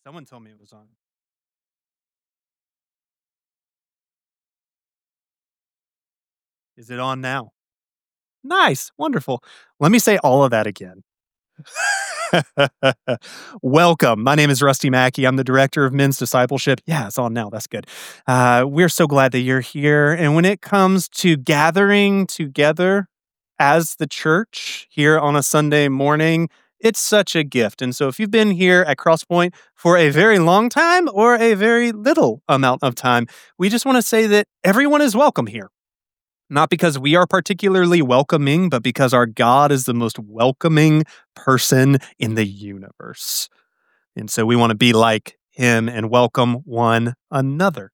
Someone told me it was on. Is it on now? Nice, wonderful. Let me say all of that again. Welcome. My name is Rusty Mackey. I'm the director of men's discipleship. Yeah, it's on now. That's good. We're so glad that you're here. And when it comes to gathering together as the church here on a Sunday morning, it's such a gift. And so if you've been here at Crosspoint for a very long time or a very little amount of time, we just want to say that everyone is welcome here. Not because we are particularly welcoming, but because our God is the most welcoming person in the universe. And so we want to be like him and welcome one another.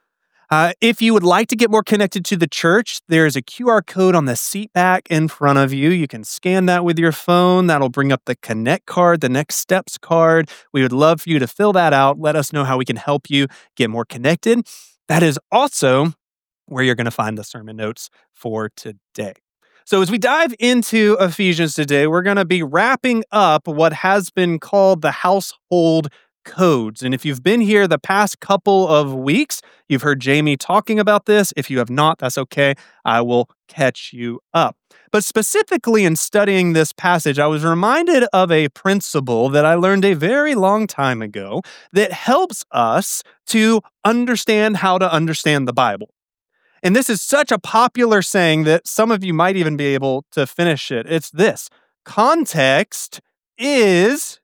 If you would like to get more connected to the church, there's a QR code on the seat back in front of you. You can scan that with your phone. That'll bring up the Connect card, the Next Steps card. We would love for you to fill that out. Let us know how we can help you get more connected. That is also where you're going to find the sermon notes for today. So, as we dive into Ephesians today, we're going to be wrapping up what has been called the household codes. And if you've been here the past couple of weeks, you've heard Jamie talking about this. If you have not, that's okay. I will catch you up. But specifically in studying this passage, I was reminded of a principle that I learned a very long time ago that helps us to understand how to understand the Bible. And this is such a popular saying that some of you might even be able to finish it. It's this: context is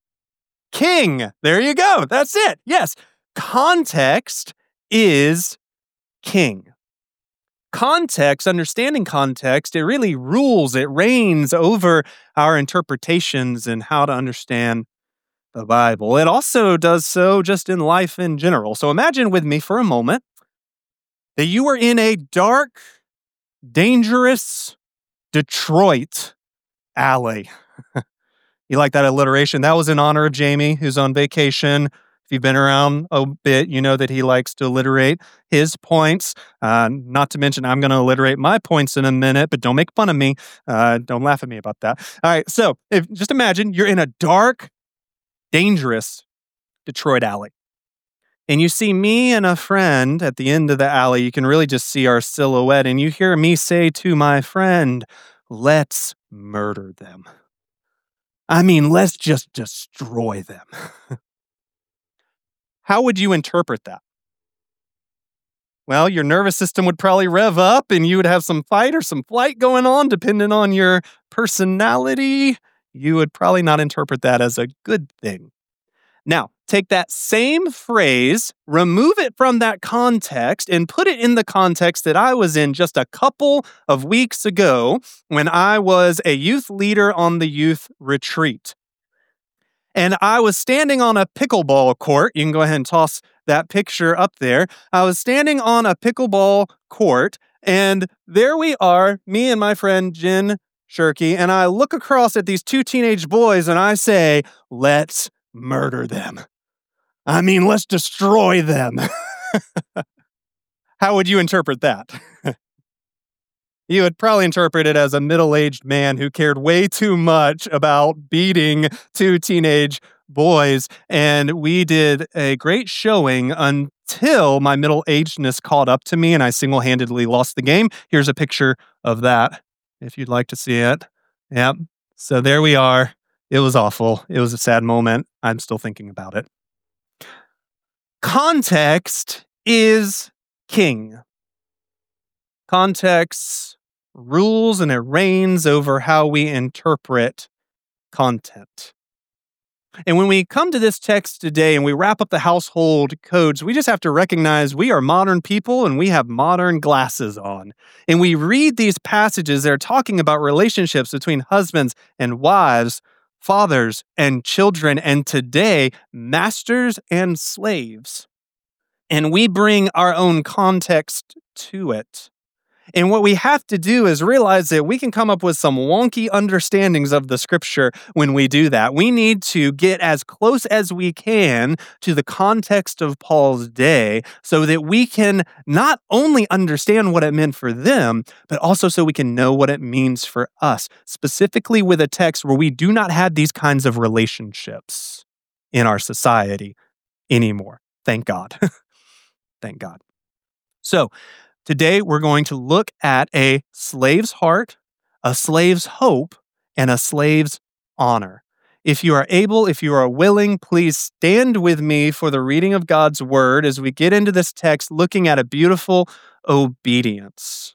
king. There you go. That's it. Yes. Context is king. Context, understanding context, it really rules, it reigns over our interpretations and how to understand the Bible. It also does so just in life in general. So imagine with me for a moment that you were in a dark, dangerous Detroit alley. You like that alliteration? That was in honor of Jamie, who's on vacation. If you've been around a bit, you know that he likes to alliterate his points. Not to mention, I'm going to alliterate my points in a minute, but don't make fun of me. Don't laugh at me about that. All right, so just imagine you're in a dark, dangerous Detroit alley. And you see me and a friend at the end of the alley. You can really just see our silhouette. And you hear me say to my friend, let's murder them. I mean, let's just destroy them. How would you interpret that? Well, your nervous system would probably rev up and you would have some fight or some flight going on, depending on your personality. You would probably not interpret that as a good thing. Now, take that same phrase, remove it from that context, and put it in the context that I was in just a couple of weeks ago when I was a youth leader on the youth retreat. And I was standing on a pickleball court. You can go ahead and toss that picture up there. I was standing on a pickleball court, and there we are, me and my friend Jen Shirky, and I look across at these two teenage boys and I say, let's murder them. I mean, let's destroy them. How would you interpret that? You would probably interpret it as a middle-aged man who cared way too much about beating two teenage boys. And we did a great showing until my middle-agedness caught up to me and I single-handedly lost the game. Here's a picture of that, if you'd like to see it. Yep. So there we are. It was awful. It was a sad moment. I'm still thinking about it. Context is king. Context rules and it reigns over how we interpret content. And when we come to this text today and we wrap up the household codes, we just have to recognize we are modern people and we have modern glasses on. And we read these passages that are talking about relationships between husbands and wives, fathers and children, and today, masters and slaves. And we bring our own context to it. And what we have to do is realize that we can come up with some wonky understandings of the scripture when we do that. We need to get as close as we can to the context of Paul's day so that we can not only understand what it meant for them, but also so we can know what it means for us, specifically with a text where we do not have these kinds of relationships. in our society anymore. Thank God. Thank God. So, today we're going to look at a slave's heart, a slave's hope, and a slave's honor. If you are able, if you are willing, please stand with me for the reading of God's word as we get into this text looking at a beautiful obedience.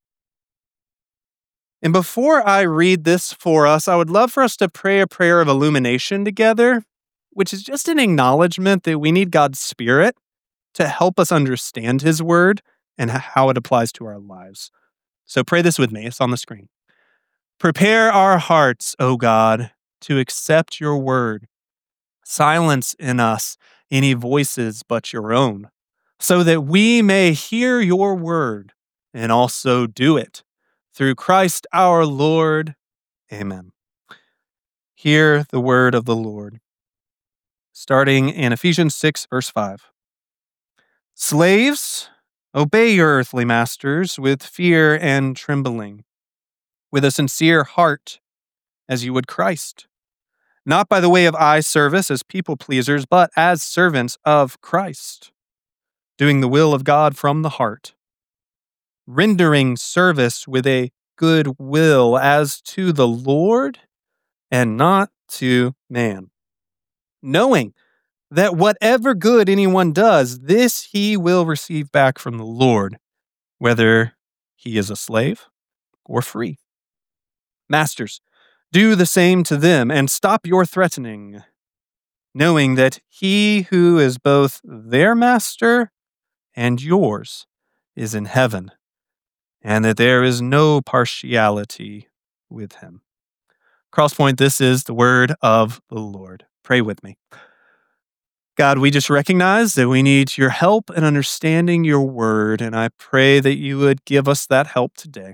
And before I read this for us, I would love for us to pray a prayer of illumination together, which is just an acknowledgement that we need God's Spirit to help us understand His word and how it applies to our lives. So pray this with me. It's on the screen. Prepare our hearts, O God, to accept your word. Silence in us any voices but your own, so that we may hear your word and also do it. Through Christ our Lord. Amen. Hear the word of the Lord. Starting in Ephesians 6, verse 5. Slaves, obey your earthly masters with fear and trembling, with a sincere heart, as you would Christ, not by the way of eye service as people pleasers, but as servants of Christ, doing the will of God from the heart, rendering service with a good will as to the Lord and not to man, knowing that whatever good anyone does, this he will receive back from the Lord, whether he is a slave or free. Masters, do the same to them and stop your threatening, knowing that he who is both their master and yours is in heaven, and that there is no partiality with him. Crosspoint, this is the word of the Lord. Pray with me. God, we just recognize that we need your help in understanding your word, and I pray that you would give us that help today.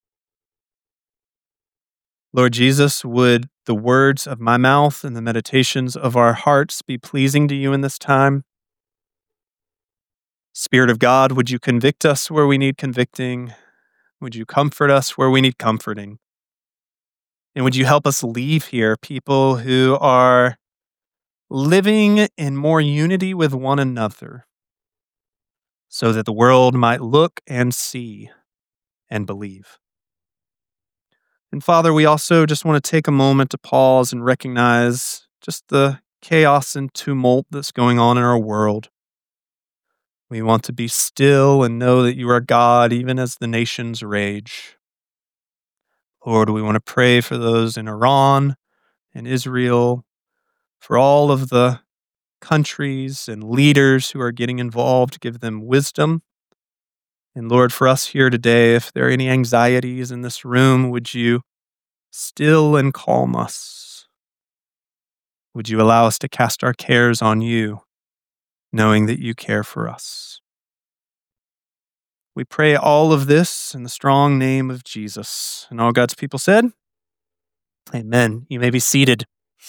Lord Jesus, would the words of my mouth and the meditations of our hearts be pleasing to you in this time? Spirit of God, would you convict us where we need convicting? Would you comfort us where we need comforting? And would you help us leave here people who are living in more unity with one another, so that the world might look and see and believe. And Father, we also just want to take a moment to pause and recognize just the chaos and tumult that's going on in our world. We want to be still and know that you are God, even as the nations rage. Lord, we want to pray for those in Iran and Israel, for all of the countries and leaders who are getting involved. Give them wisdom. And Lord, for us here today, if there are any anxieties in this room, would you still and calm us? Would you allow us to cast our cares on you, knowing that you care for us? We pray all of this in the strong name of Jesus. And all God's people said, Amen. You may be seated.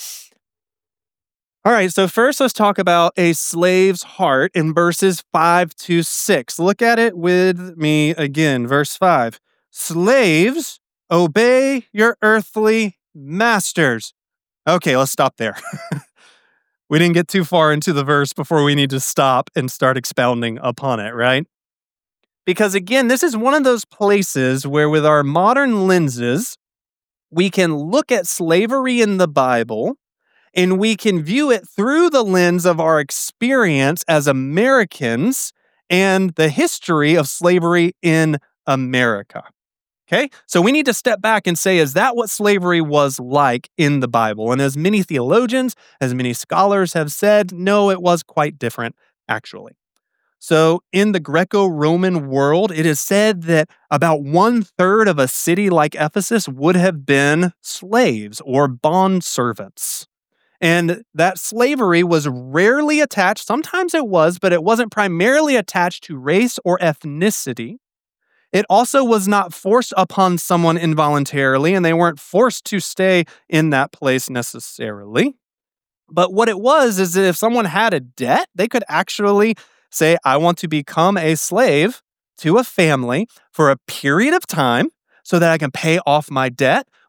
All right, so first let's talk about a slave's heart in verses 5 to 6. Look at it with me again. Verse 5. Slaves, obey your earthly masters. Okay, let's stop there. We didn't get too far into the verse before we need to stop and start expounding upon it, right? Because again, this is one of those places where with our modern lenses, we can look at slavery in the Bible and we can view it through the lens of our experience as Americans and the history of slavery in America. Okay? So we need to step back and say, is that what slavery was like in the Bible? And as many theologians, as many scholars have said, no, it was quite different, actually. So in the Greco-Roman world, it is said that about 1/3 of a city like Ephesus would have been slaves or bondservants. And that slavery was rarely attached, sometimes it was, but it wasn't primarily attached to race or ethnicity. It also was not forced upon someone involuntarily, and they weren't forced to stay in that place necessarily. But what it was is that if someone had a debt, they could actually say, I want to become a slave to a family for a period of time so that I can pay off my debt.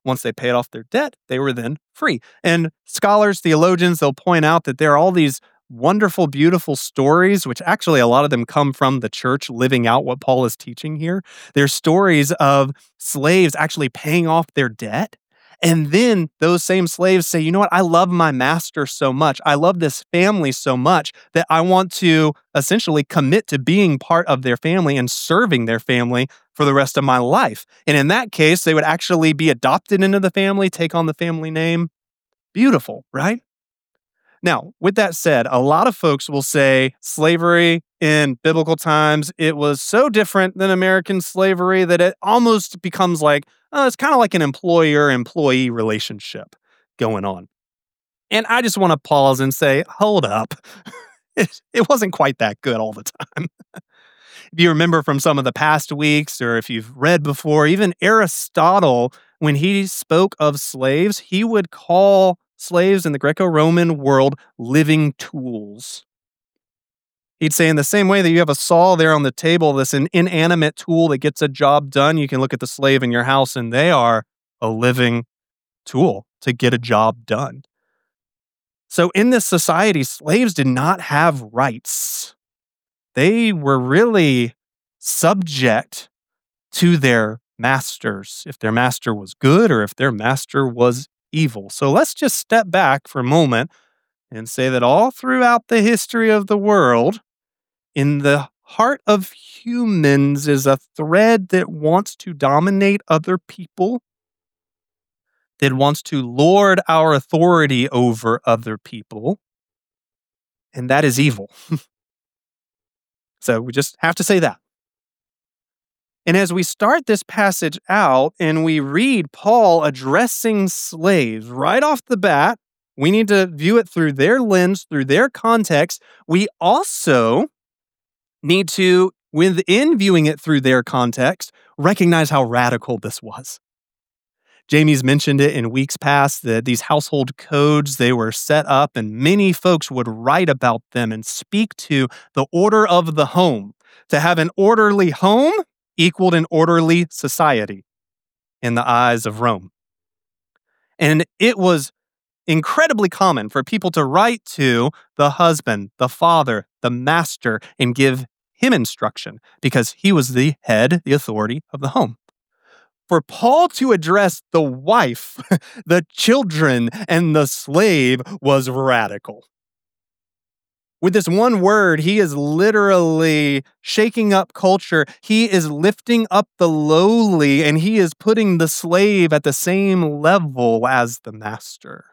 Once they paid off their debt, they were then free. And scholars, theologians, they'll point out that there are all these wonderful, beautiful stories, which actually a lot of them come from the church living out what Paul is teaching here. They're stories of slaves actually paying off their debt. And then those same slaves say, you know what? I love my master so much. I love this family so much that I want to essentially commit to being part of their family and serving their family for the rest of my life. And in that case, they would actually be adopted into the family, take on the family name. Beautiful, right? Now, with that said, a lot of folks will say slavery in biblical times, it was so different than American slavery that it almost becomes like, it's kind of like an employer-employee relationship going on. And I just want to pause and say, hold up. It wasn't quite that good all the time. If you remember from some of the past weeks, or if you've read before, even Aristotle, when he spoke of slaves, he would call slaves in the Greco-Roman world living tools. He'd say, in the same way that you have a saw there on the table, this an inanimate tool that gets a job done, you can look at the slave in your house and they are a living tool to get a job done. So in this society, slaves did not have rights. They were really subject to their masters, if their master was good or if their master was evil. So let's just step back for a moment and say that all throughout the history of the world, in the heart of humans is a thread that wants to dominate other people, that wants to lord our authority over other people, and that is evil. So we just have to say that. And as we start this passage out and we read Paul addressing slaves right off the bat, we need to view it through their lens, through their context. We also need to, within viewing it through their context, recognize how radical this was. Jamie's mentioned it in weeks past that these household codes, they were set up and many folks would write about them and speak to the order of the home. To have an orderly home equaled an orderly society in the eyes of Rome. And it was incredibly common for people to write to the husband, the father, the master, and give him instruction because he was the head, the authority of the home. For Paul to address the wife, the children, and the slave was radical. With this one word, he is literally shaking up culture. He is lifting up the lowly, and he is putting the slave at the same level as the master.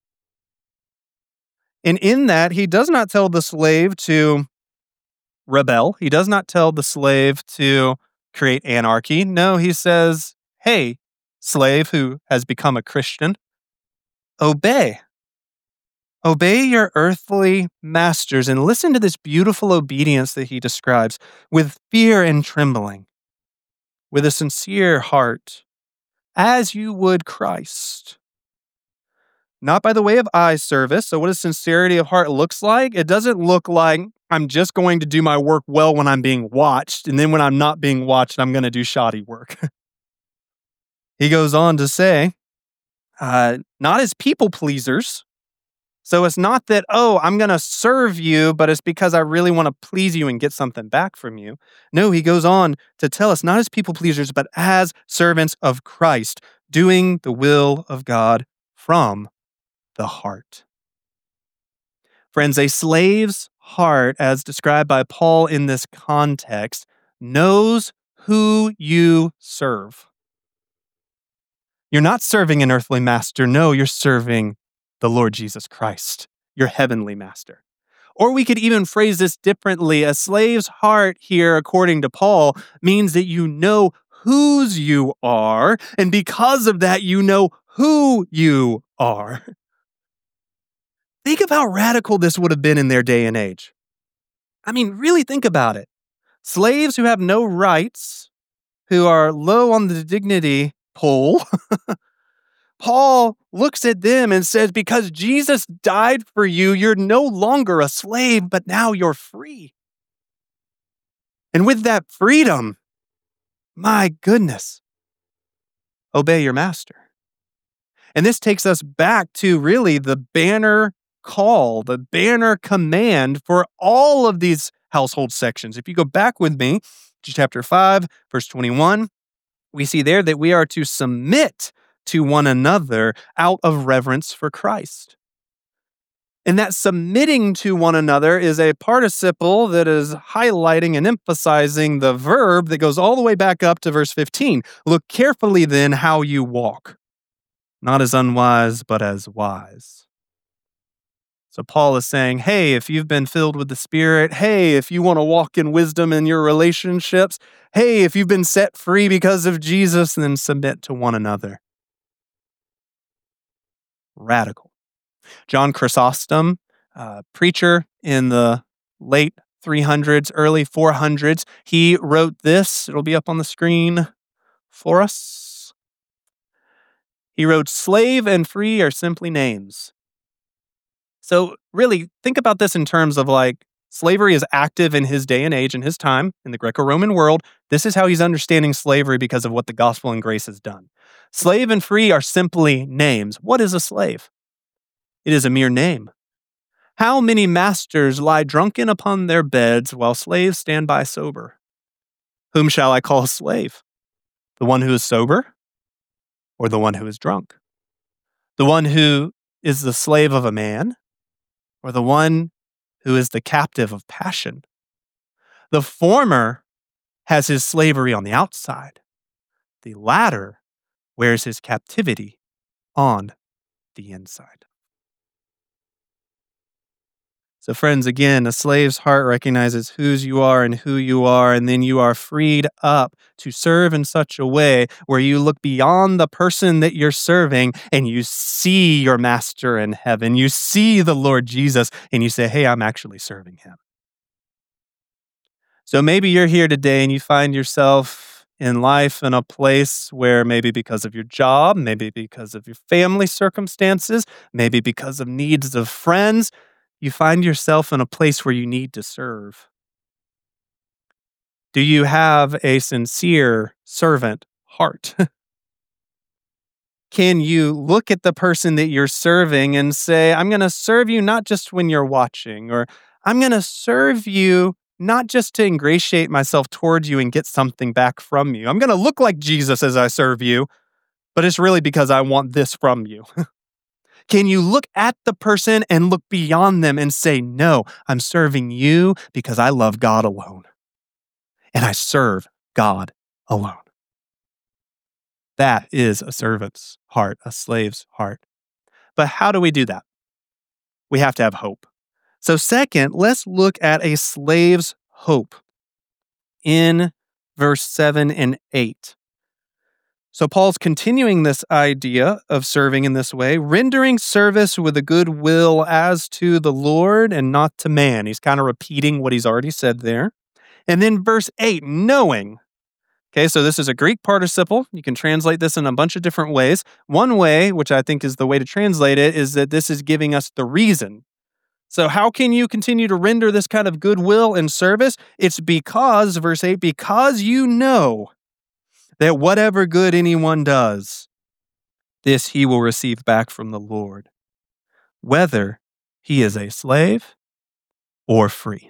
And in that, he does not tell the slave to rebel. He does not tell the slave to create anarchy. No, he says, hey, slave who has become a Christian, obey. Obey your earthly masters and listen to this beautiful obedience that he describes with fear and trembling, with a sincere heart, as you would Christ. Not by the way of eye service. So what does sincerity of heart looks like? It doesn't look like I'm just going to do my work well when I'm being watched, and then when I'm not being watched, I'm going to do shoddy work. He goes on to say, not as people pleasers. So it's not that, I'm going to serve you, but it's because I really want to please you and get something back from you. No, he goes on to tell us not as people pleasers, but as servants of Christ, doing the will of God from the heart. Friends, a slave's heart, as described by Paul in this context, knows who you serve. You're not serving an earthly master. No, you're serving the Lord Jesus Christ, your heavenly master. Or we could even phrase this differently. A slave's heart here, according to Paul, means that you know whose you are, and because of that, you know who you are. Think of how radical this would have been in their day and age. I mean, really think about it. Slaves who have no rights, who are low on the dignity pole, Paul looks at them and says, because Jesus died for you, you're no longer a slave, but now you're free. And with that freedom, my goodness, obey your master. And this takes us back to really the banner call, the banner command for all of these household sections. If you go back with me to chapter 5, verse 21, we see there that we are to submit to one another out of reverence for Christ. And that submitting to one another is a participle that is highlighting and emphasizing the verb that goes all the way back up to verse 15. Look carefully then how you walk, not as unwise, but as wise. So Paul is saying, hey, if you've been filled with the Spirit, hey, if you want to walk in wisdom in your relationships, hey, if you've been set free because of Jesus, then submit to one another. Radical. John Chrysostom, preacher in the late 300s, early 400s, he wrote this. It'll be up on the screen for us. He wrote, slave and free are simply names. So really, think about this in terms of like slavery is active in his day and age, in his time, in the Greco-Roman world. This is how he's understanding slavery because of what the gospel and grace has done. Slave and free are simply names. What is a slave? It is a mere name. How many masters lie drunken upon their beds while slaves stand by sober? Whom shall I call a slave? The one who is sober or the one who is drunk? The one who is the slave of a man or the one who is the captive of passion? The former has his slavery on the outside. The latter wears his captivity on the inside. So friends, again, a slave's heart recognizes whose you are and who you are, and then you are freed up to serve in such a way where you look beyond the person that you're serving and you see your master in heaven. You see the Lord Jesus and you say, hey, I'm actually serving him. So maybe you're here today and you find yourself in life in a place where maybe because of your job, maybe because of your family circumstances, maybe because of needs of friends, you find yourself in a place where you need to serve. Do you have a sincere servant heart? Can you look at the person that you're serving and say, I'm going to serve you not just when you're watching, or I'm going to serve you not just to ingratiate myself towards you and get something back from you. I'm going to look like Jesus as I serve you, but it's really because I want this from you. Can you look at the person and look beyond them and say, no, I'm serving you because I love God alone. And I serve God alone. That is a servant's heart, a slave's heart. But how do we do that? We have to have hope. So second, let's look at a slave's hope in verse 7 and 8. So Paul's continuing this idea of serving in this way, rendering service with a good will as to the Lord and not to man. He's kind of repeating what he's already said there. And then verse 8, knowing. Okay, so this is a Greek participle. You can translate this in a bunch of different ways. One way, which I think is the way to translate it, is that this is giving us the reason. So how can you continue to render this kind of goodwill and service? It's because, verse 8, because you know that whatever good anyone does, this he will receive back from the Lord, whether he is a slave or free.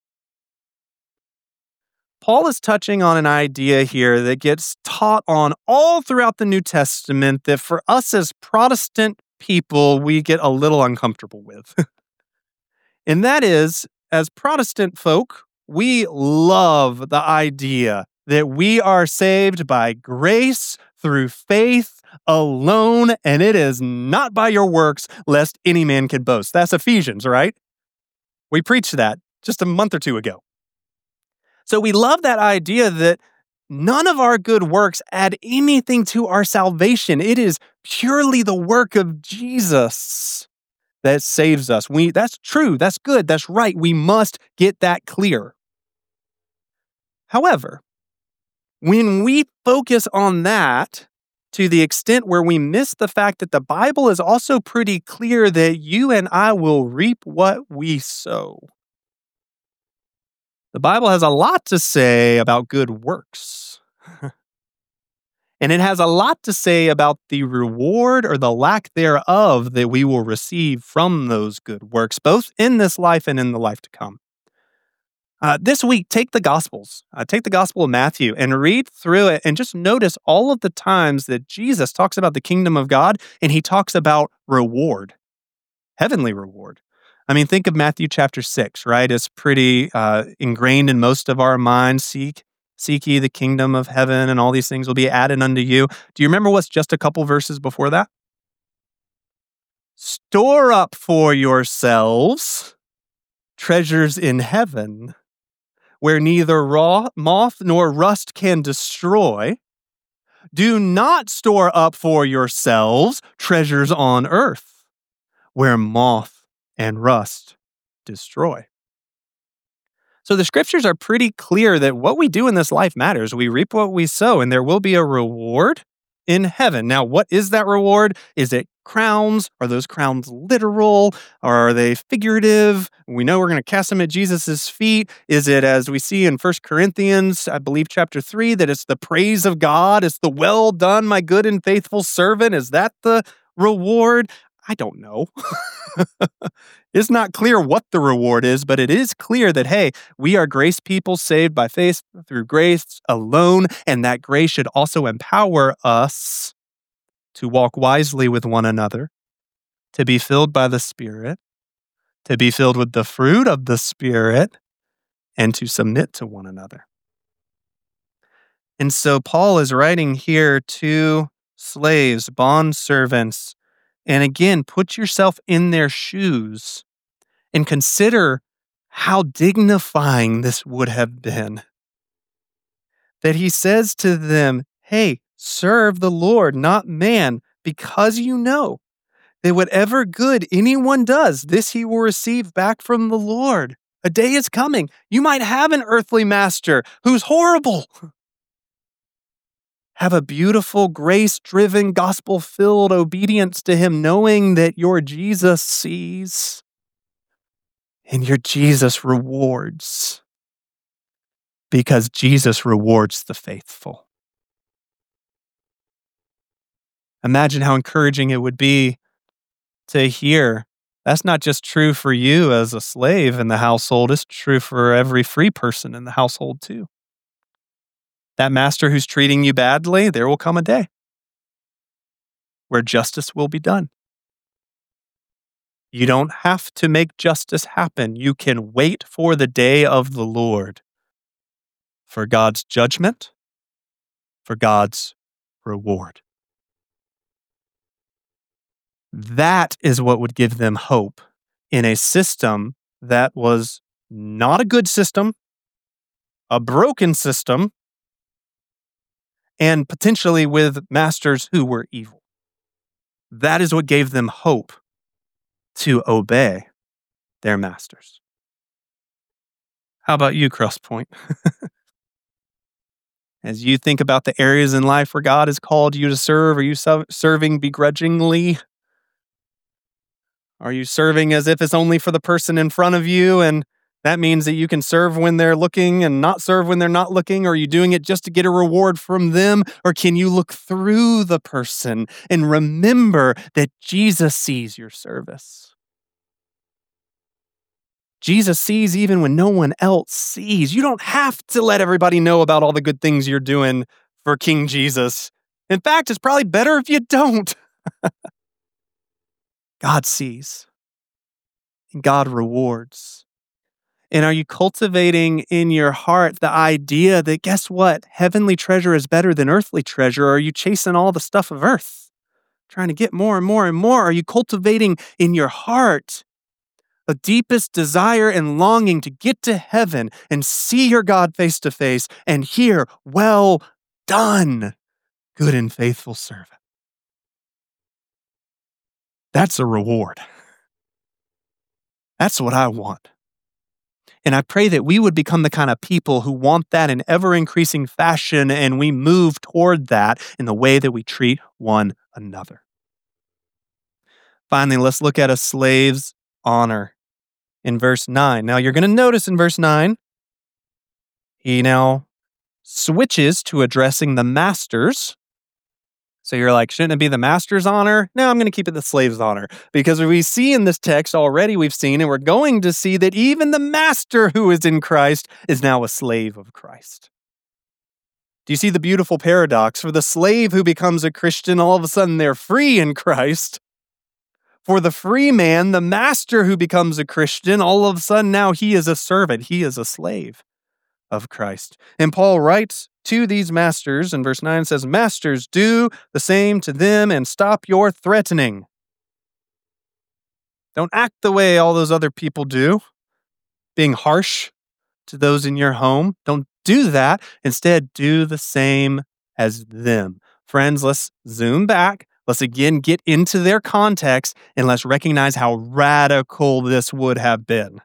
Paul is touching on an idea here that gets taught on all throughout the New Testament that for us as Protestant people, we get a little uncomfortable with. And that is, as Protestant folk, we love the idea that we are saved by grace through faith alone, and it is not by your works, lest any man can boast. That's Ephesians, right? We preached that just a month or two ago. So we love that idea that none of our good works add anything to our salvation. It is purely the work of Jesus that saves us. That's true, that's good, that's right. We must get that clear. However, when we focus on that to the extent where we miss the fact that the Bible is also pretty clear that you and I will reap what we sow. The Bible has a lot to say about good works. And it has a lot to say about the reward or the lack thereof that we will receive from those good works, both in this life and in the life to come. This week, take the Gospel of Matthew and read through it and just notice all of the times that Jesus talks about the kingdom of God and he talks about reward, heavenly reward. I mean, think of Matthew chapter 6, right? It's pretty ingrained in most of our minds. Seek ye the kingdom of heaven, and all these things will be added unto you. Do you remember what's just a couple verses before that? Store up for yourselves treasures in heaven, where neither moth nor rust can destroy. Do not store up for yourselves treasures on earth, where moth and rust destroy. So the scriptures are pretty clear that what we do in this life matters. We reap what we sow, and there will be a reward in heaven. Now, what is that reward? Is it crowns? Are those crowns literal? Or are they figurative? We know we're going to cast them at Jesus' feet. Is it, as we see in 1 Corinthians, I believe chapter 3, that it's the praise of God? It's the well done, my good and faithful servant. Is that the reward? I don't know. It's not clear what the reward is, but it is clear that, hey, we are grace people saved by faith through grace alone, and that grace should also empower us to walk wisely with one another, to be filled by the Spirit, to be filled with the fruit of the Spirit, and to submit to one another. And so Paul is writing here to slaves, bondservants, and again, put yourself in their shoes and consider how dignifying this would have been. That he says to them, hey, serve the Lord, not man, because you know that whatever good anyone does, this he will receive back from the Lord. A day is coming. You might have an earthly master who's horrible. Have a beautiful, grace-driven, gospel-filled obedience to him, knowing that your Jesus sees and your Jesus rewards, because Jesus rewards the faithful. Imagine how encouraging it would be to hear that's not just true for you as a slave in the household, it's true for every free person in the household too. That master who's treating you badly, there will come a day where justice will be done. You don't have to make justice happen. You can wait for the day of the Lord, for God's judgment, for God's reward. That is what would give them hope in a system that was not a good system, a broken system, and potentially with masters who were evil. That is what gave them hope to obey their masters. How about you, Crosspoint? As you think about the areas in life where God has called you to serve, are you serving begrudgingly? Are you serving as if it's only for the person in front of you, and that means that you can serve when they're looking and not serve when they're not looking? Or are you doing it just to get a reward from them? Or can you look through the person and remember that Jesus sees your service? Jesus sees even when no one else sees. You don't have to let everybody know about all the good things you're doing for King Jesus. In fact, it's probably better if you don't. God sees, and God rewards. And are you cultivating in your heart the idea that, guess what? Heavenly treasure is better than earthly treasure? Or are you chasing all the stuff of earth, trying to get more and more and more? Are you cultivating in your heart the deepest desire and longing to get to heaven and see your God face to face and hear, well done, good and faithful servant? That's a reward. That's what I want. And I pray that we would become the kind of people who want that in ever-increasing fashion, and we move toward that in the way that we treat one another. Finally, let's look at a slave's honor in verse 9. Now, you're going to notice in verse 9, he now switches to addressing the masters So you're like, shouldn't it be the master's honor? No, I'm going to keep it the slave's honor. Because we see in this text already, we've seen, and we're going to see that even the master who is in Christ is now a slave of Christ. Do you see the beautiful paradox? For the slave who becomes a Christian, all of a sudden they're free in Christ. For the free man, the master who becomes a Christian, all of a sudden now he is a servant. He is a slave of Christ. And Paul writes to these masters in verse 9 says, "Masters, do the same to them and stop your threatening." Don't act the way all those other people do, being harsh to those in your home. Don't do that. Instead, do the same as them. Friends, let's zoom back. Let's again get into their context and let's recognize how radical this would have been.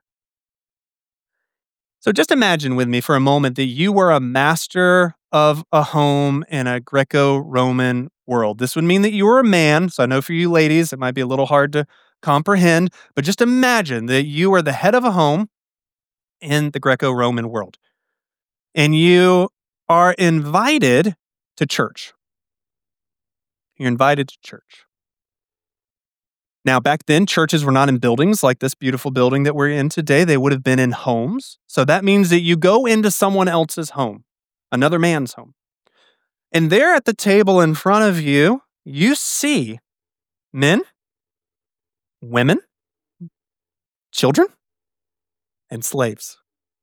So just imagine with me for a moment that you were a master of a home in a Greco-Roman world. This would mean that you were a man. So I know for you ladies, it might be a little hard to comprehend, but just imagine that you are the head of a home in the Greco-Roman world. And you are invited to church. You're invited to church. Now, back then, churches were not in buildings like this beautiful building that we're in today. They would have been in homes. So that means that you go into someone else's home, another man's home. And there at the table in front of you, you see men, women, children, and slaves.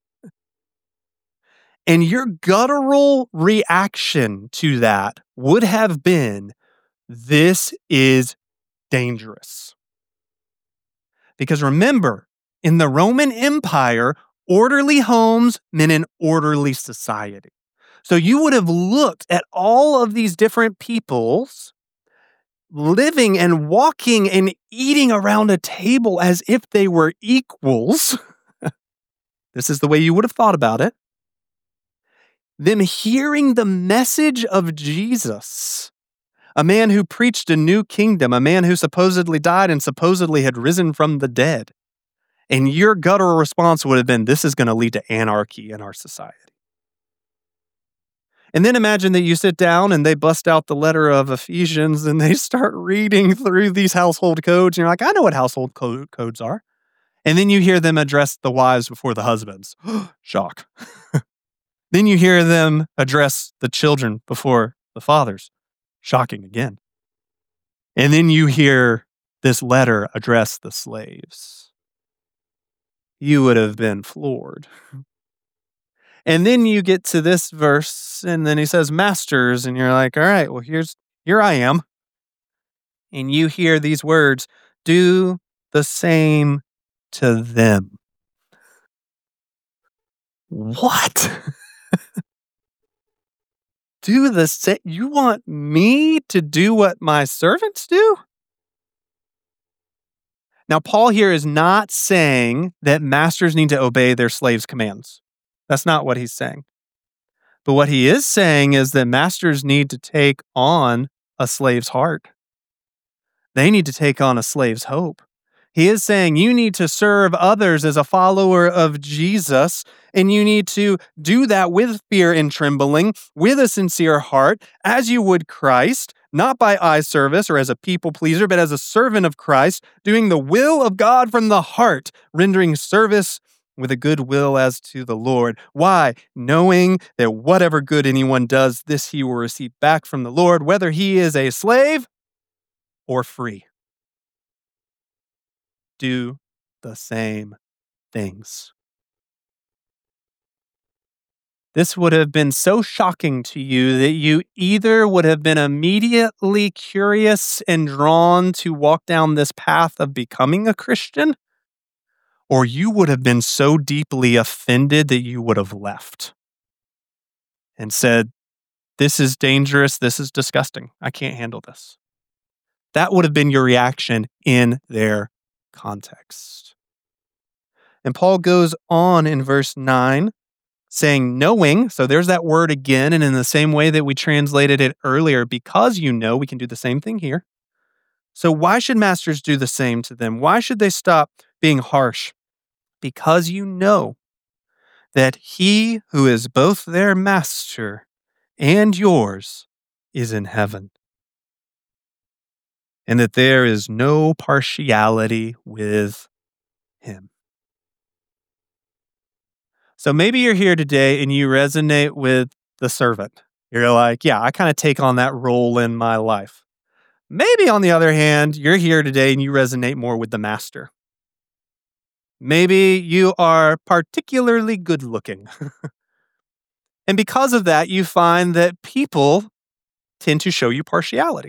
And your guttural reaction to that would have been, this is dangerous. Because remember, in the Roman Empire, orderly homes meant an orderly society. So you would have looked at all of these different peoples living and walking and eating around a table as if they were equals. This is the way you would have thought about it. Them hearing the message of Jesus, a man who preached a new kingdom, a man who supposedly died and supposedly had risen from the dead. And your guttural response would have been, this is going to lead to anarchy in our society. And then imagine that you sit down and they bust out the letter of Ephesians and they start reading through these household codes. And you're like, I know what household codes are. And then you hear them address the wives before the husbands. Shock. Then you hear them address the children before the fathers. Shocking again. And then you hear this letter address the slaves. You would have been floored. And then you get to this verse, and then he says, "Masters," and you're like, all right, well, here I am. And you hear these words, "Do the same to them." What? Do the same? You want me to do what my servants do? Now, Paul here is not saying that masters need to obey their slaves' commands. That's not what he's saying. But what he is saying is that masters need to take on a slave's heart. They need to take on a slave's hope. He is saying you need to serve others as a follower of Jesus, and you need to do that with fear and trembling, with a sincere heart, as you would Christ, not by eye service or as a people pleaser, but as a servant of Christ, doing the will of God from the heart, rendering service with a good will as to the Lord. Why? Knowing that whatever good anyone does, this he will receive back from the Lord, whether he is a slave or free. Do the same things. This would have been so shocking to you that you either would have been immediately curious and drawn to walk down this path of becoming a Christian, or you would have been so deeply offended that you would have left and said, this is dangerous, this is disgusting, I can't handle this. That would have been your reaction in their context. And Paul goes on in verse 9, saying, knowing, so there's that word again, and in the same way that we translated it earlier, because you know, we can do the same thing here. So why should masters do the same to them? Why should they stop being harsh? Because you know that he who is both their master and yours is in heaven. and that there is no partiality with him. So maybe you're here today and you resonate with the servant. You're like, yeah, I kind of take on that role in my life. Maybe on the other hand, you're here today and you resonate more with the master. Maybe you are particularly good looking. And because of that, you find that people tend to show you partiality.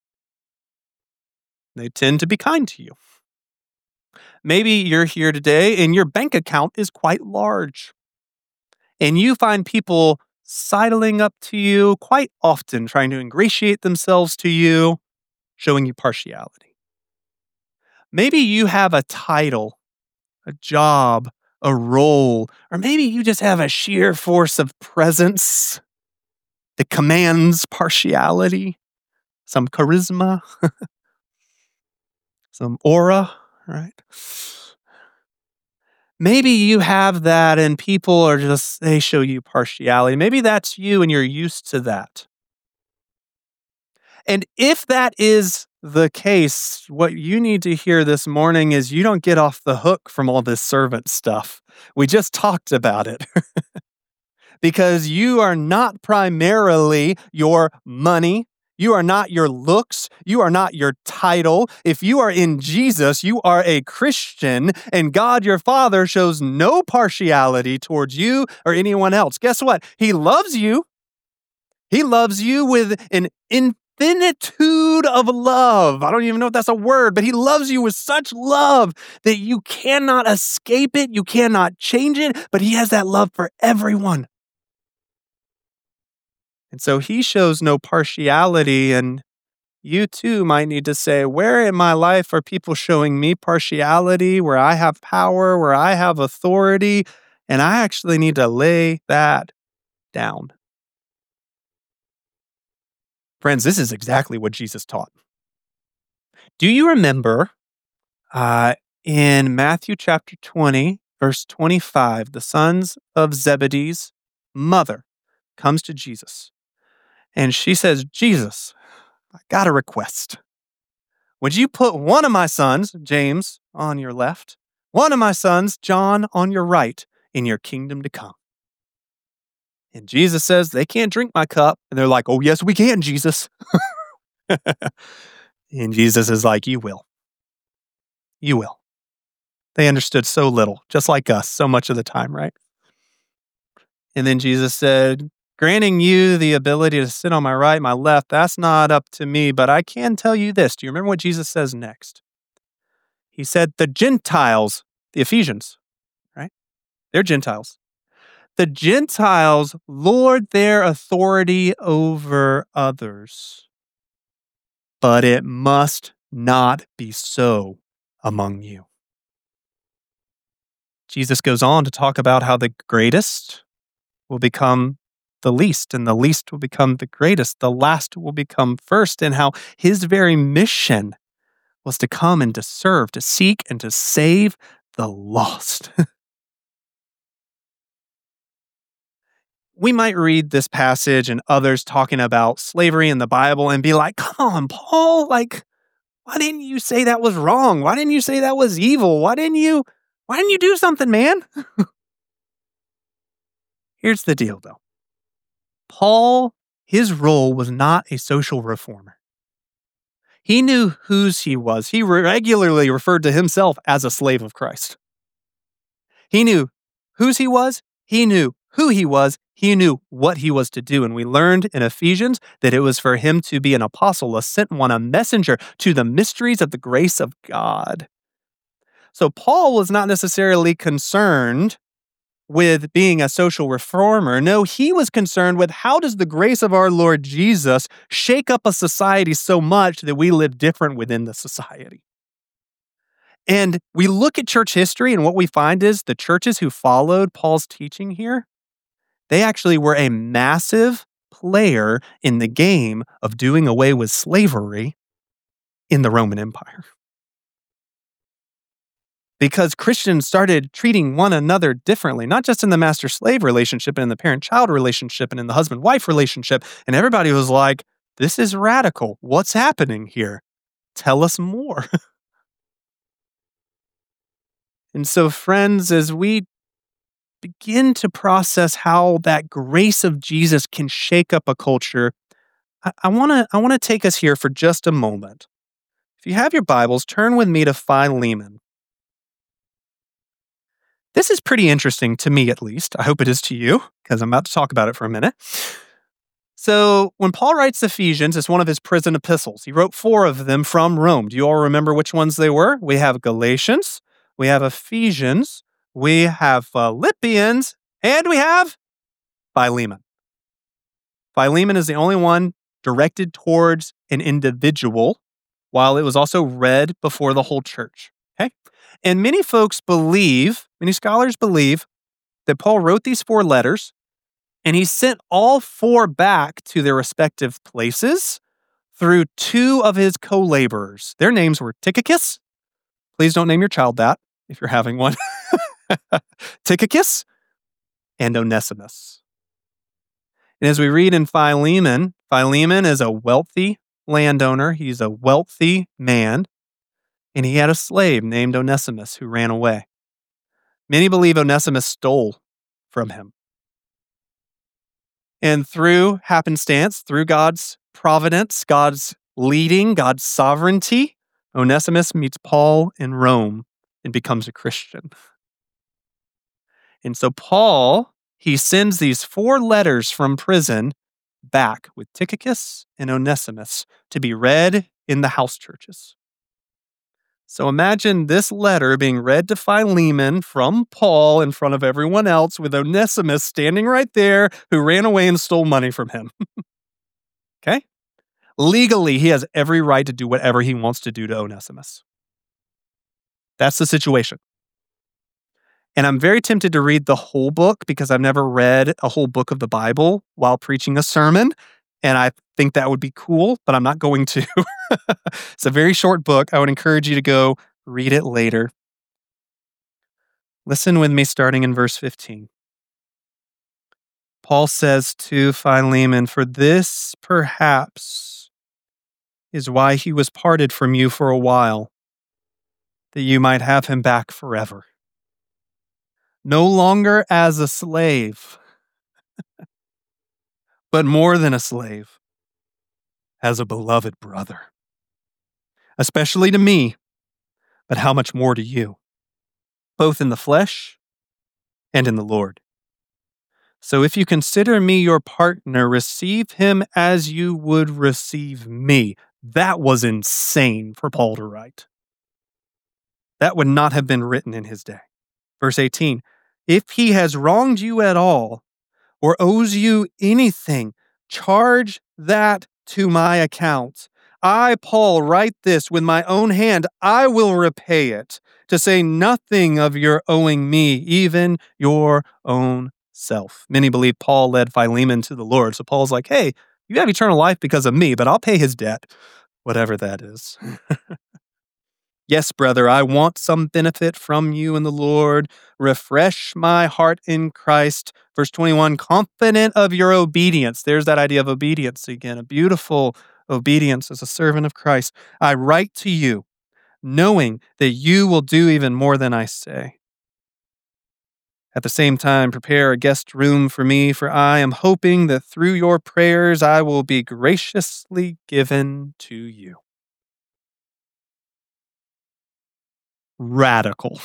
They tend to be kind to you. Maybe you're here today and your bank account is quite large. And you find people sidling up to you quite often, trying to ingratiate themselves to you, showing you partiality. Maybe you have a title, a job, a role, or maybe you just have a sheer force of presence that commands partiality, some charisma, some aura, right? Maybe you have that and people are just, they show you partiality. Maybe that's you and you're used to that. And if that is the case, what you need to hear this morning is you don't get off the hook from all this servant stuff. We just talked about it. Because you are not primarily your money. You are not your looks. You are not your title. If you are in Jesus, you are a Christian, and God your Father shows no partiality towards you or anyone else. Guess what? He loves you. He loves you with an infinitude of love. I don't even know if that's a word, but he loves you with such love that you cannot escape it. You cannot change it, but he has that love for everyone. And so he shows no partiality, and you too might need to say, where in my life are people showing me partiality, where I have power, where I have authority, and I actually need to lay that down. Friends, this is exactly what Jesus taught. Do you remember in Matthew chapter 20, verse 25, the sons of Zebedee's mother comes to Jesus, and she says, Jesus, I got a request. Would you put one of my sons, James, on your left, one of my sons, John, on your right, in your kingdom to come? And Jesus says, they can't drink my cup. And they're like, oh, yes, we can, Jesus. And Jesus is like, you will. You will. They understood so little, just like us, so much of the time, right? And then Jesus said, granting you the ability to sit on my right, my left, that's not up to me, but I can tell you this. Do you remember what Jesus says next? He said, the Gentiles, the Ephesians, right? They're Gentiles. The Gentiles lord their authority over others, but it must not be so among you. Jesus goes on to talk about how the greatest will become the least, and the least will become the greatest. The last will become first, and how his very mission was to come and to serve, to seek, and to save the lost. We might read this passage and others talking about slavery in the Bible and be like, come on, Paul, like, why didn't you say that was wrong? Why didn't you say that was evil? Why didn't you do something, man? Here's the deal, though. Paul, his role was not a social reformer. He knew whose he was. He regularly referred to himself as a slave of Christ. He knew whose he was. He knew who he was. He knew what he was to do. And we learned in Ephesians that it was for him to be an apostle, a sent one, a messenger to the mysteries of the grace of God. So Paul was not necessarily concerned with being a social reformer. No, he was concerned with how does the grace of our Lord Jesus shake up a society so much that we live different within the society. And we look at church history, and what we find is the churches who followed Paul's teaching here, they actually were a massive player in the game of doing away with slavery in the Roman Empire. Because Christians started treating one another differently, not just in the master-slave relationship, and in the parent-child relationship, and in the husband-wife relationship. And everybody was like, this is radical. What's happening here? tell us more. And so, friends, as we begin to process how that grace of Jesus can shake up a culture, I want to take us here for just a moment. If you have your Bibles, turn with me to Philemon. This is pretty interesting to me, at least. I hope it is to you, because I'm about to talk about it for a minute. So, when Paul writes Ephesians, it's one of his prison epistles. He wrote 4 of them from Rome. Do you all remember which ones they were? We have Galatians, we have Ephesians, we have Philippians, and we have Philemon. Philemon is the only one directed towards an individual, while it was also read before the whole church. Okay? And many scholars believe that Paul wrote these 4 letters and he sent all 4 back to their respective places through 2 of his co-laborers. Their names were Tychicus. Please don't name your child that if you're having one. Tychicus and Onesimus. And as we read in Philemon, Philemon is a wealthy landowner. He's a wealthy man. And he had a slave named Onesimus who ran away. Many believe Onesimus stole from him. And through happenstance, through God's providence, God's leading, God's sovereignty, Onesimus meets Paul in Rome and becomes a Christian. And so Paul, he sends these 4 letters from prison back with Tychicus and Onesimus to be read in the house churches. So imagine this letter being read to Philemon from Paul in front of everyone else with Onesimus standing right there who ran away and stole money from him. Okay? Legally, he has every right to do whatever he wants to do to Onesimus. That's the situation. And I'm very tempted to read the whole book because I've never read a whole book of the Bible while preaching a sermon. And I think that would be cool, but I'm not going to. It's a very short book. I would encourage you to go read it later. Listen with me starting in verse 15. Paul says to Philemon, "For this perhaps is why he was parted from you for a while, that you might have him back forever. No longer as a slave, but more than a slave, as a beloved brother. Especially to me, but how much more to you, both in the flesh and in the Lord. So if you consider me your partner, receive him as you would receive me." That was insane for Paul to write. That would not have been written in his day. Verse 18, "If he has wronged you at all, or owes you anything, charge that to my account. I, Paul, write this with my own hand. I will repay it, to say nothing of your owing me, even your own self." Many believe Paul led Philemon to the Lord. So Paul's like, hey, you have eternal life because of me, but I'll pay his debt, whatever that is. "Yes, brother, I want some benefit from you in the Lord. Refresh my heart in Christ." Verse 21, "Confident of your obedience." There's that idea of obedience again, a beautiful obedience as a servant of Christ. "I write to you, knowing that you will do even more than I say. At the same time, prepare a guest room for me, for I am hoping that through your prayers I will be graciously given to you." Radical.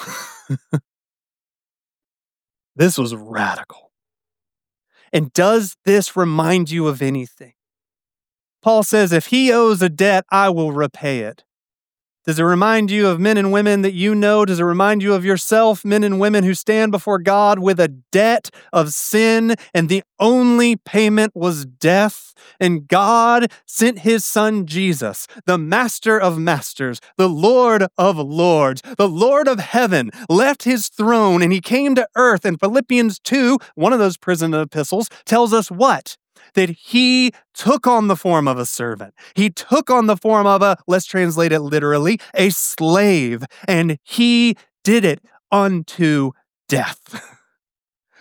This was radical. And does this remind you of anything? Paul says, if he owes a debt, I will repay it. Does it remind you of men and women that you know? Does it remind you of yourself, men and women who stand before God with a debt of sin, and the only payment was death? And God sent his son Jesus, the master of masters, the Lord of lords, the Lord of heaven, left his throne and he came to earth. And Philippians 2, one of those prison epistles, tells us what? That he took on the form of a servant. He took on the form of let's translate it literally, a slave. And he did it unto death.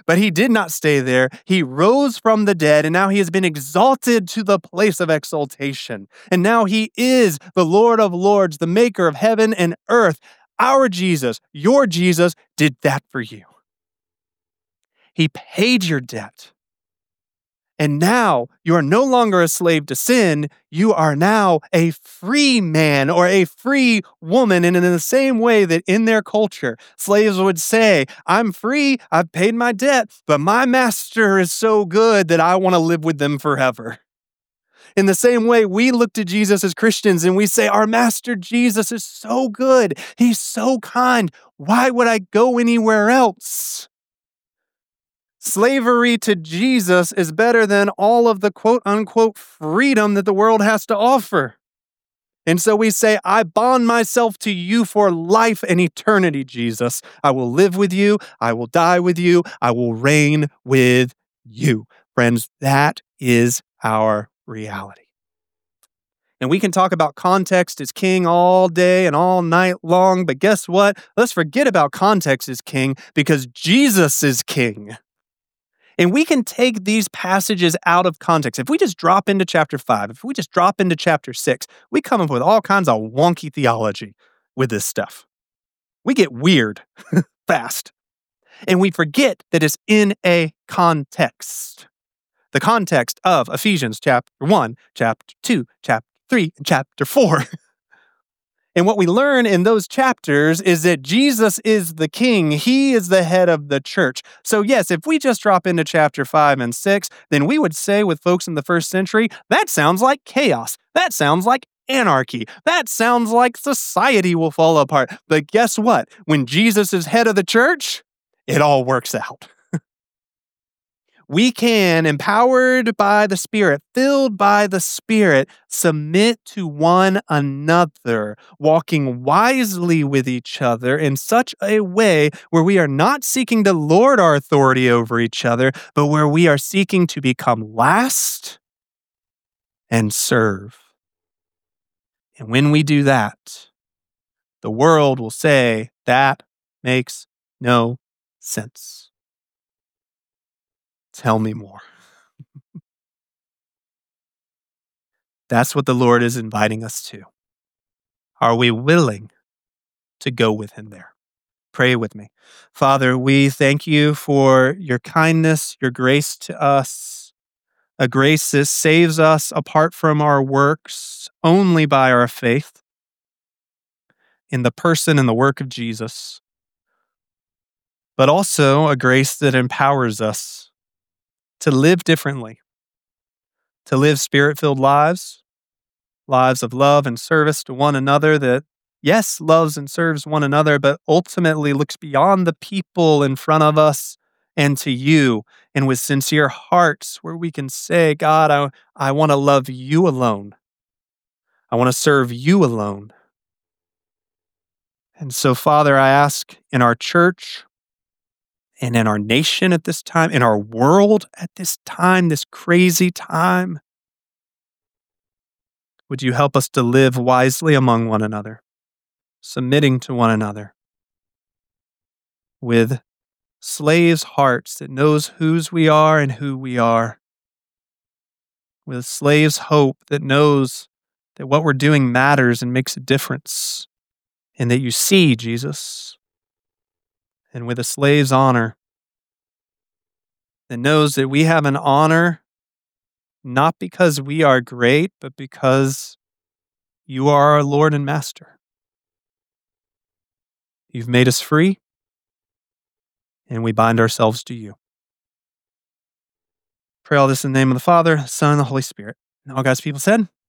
But he did not stay there. He rose from the dead, and now he has been exalted to the place of exaltation. And now he is the Lord of Lords, the maker of heaven and earth. Our Jesus, your Jesus, did that for you. He paid your debt. And now you are no longer a slave to sin. You are now a free man or a free woman. And in the same way that in their culture, slaves would say, I'm free, I've paid my debt, but my master is so good that I want to live with them forever. In the same way, we look to Jesus as Christians and we say, our master Jesus is so good. He's so kind. Why would I go anywhere else? Slavery to Jesus is better than all of the quote unquote freedom that the world has to offer. And so we say, I bond myself to you for life and eternity, Jesus. I will live with you. I will die with you. I will reign with you. Friends, that is our reality. And we can talk about context as king all day and all night long, but guess what? Let's forget about context as king because Jesus is king. And we can take these passages out of context. If we just drop into chapter 5, if we just drop into chapter 6, we come up with all kinds of wonky theology with this stuff. We get weird fast. And we forget that it's in a context. The context of Ephesians chapter 1, chapter 2, chapter 3, and chapter 4. And what we learn in those chapters is that Jesus is the king. He is the head of the church. So yes, if we just drop into chapter 5 and 6, then we would say with folks in the first century, that sounds like chaos. That sounds like anarchy. That sounds like society will fall apart. But guess what? When Jesus is head of the church, it all works out. We can, empowered by the Spirit, filled by the Spirit, submit to one another, walking wisely with each other in such a way where we are not seeking to lord our authority over each other, but where we are seeking to become last and serve. And when we do that, the world will say, that makes no sense. Tell me more. That's what the Lord is inviting us to. Are we willing to go with him there? Pray with me. Father, we thank you for your kindness, your grace to us, a grace that saves us apart from our works, only by our faith in the person and the work of Jesus, but also a grace that empowers us to live differently, to live spirit-filled lives of love and service to one another that, yes, loves and serves one another, but ultimately looks beyond the people in front of us and to you, and with sincere hearts where we can say, God, I want to love you alone. I want to serve you alone. And so, Father, I ask in our church and in our nation at this time, in our world at this time, this crazy time, would you help us to live wisely among one another, submitting to one another, with slaves' hearts that knows whose we are and who we are, with slaves' hope that knows that what we're doing matters and makes a difference, and that you see Jesus, and with a slave's honor that knows that we have an honor not because we are great, but because you are our Lord and Master. You've made us free, and we bind ourselves to you. Pray all this in the name of the Father, the Son, and the Holy Spirit. And all God's people said,